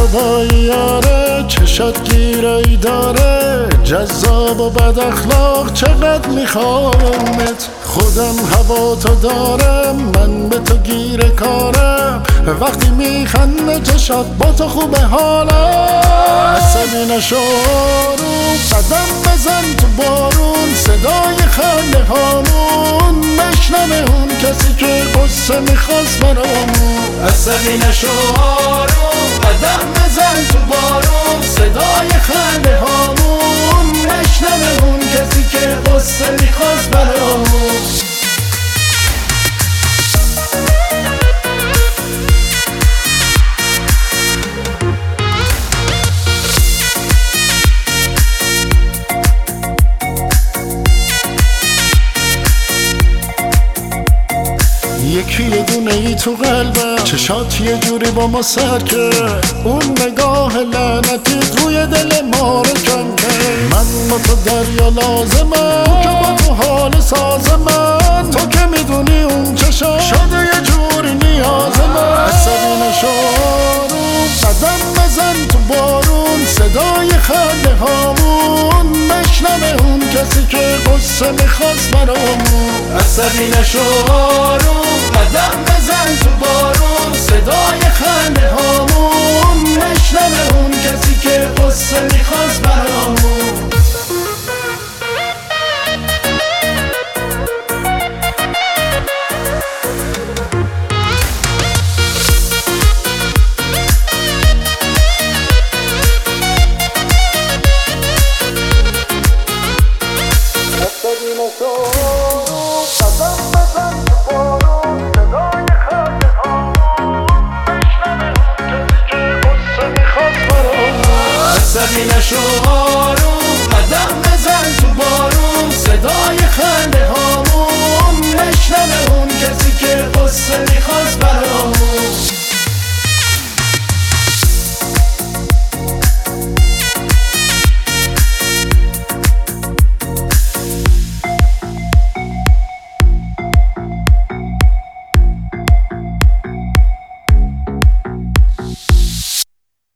خدایی یاره، چشات گیرایی داره، جذاب و بد اخلاق چقدر میخوامت. خودم هوا تو دارم، من به تو گیر کارم، وقتی میخنده چشات با تو خوبه حالم. عصبی نشو آروم، قدم بزن تو بارون، صدای خنده هامون مشنوه اون کسی که قصه میخواست برامون. عصبی نشو آروم، قدم بزن تو بارون، صدای خنده هامون مشنوه اون کسی که قصه میخواست برامون. یکی یه دونه ای تو قلبم، چشات یه جوری با ما سر کرد، اون نگاه لعنتیت روی دل ما رو کم کرد. من با تو دریا لازمم، که با تو حال ساز من، تو که میدونی اون چشات شده یه جوری نیاز من. عصبی نشو آروم، قدم بزن تو بارون، صدای خنده هامون مشنوه اون کسی که قصه میخواست برامون. عصبی نشو آروم، قدم بزن تو بارون، صدای خنده هامون مشنوه اون کسی که قصه میخواست برامون. عصبی نشو آروم، قدم بزن تو بارون، صدای خنده هامون مشنوه اون کسی که قصه میخواست برامون.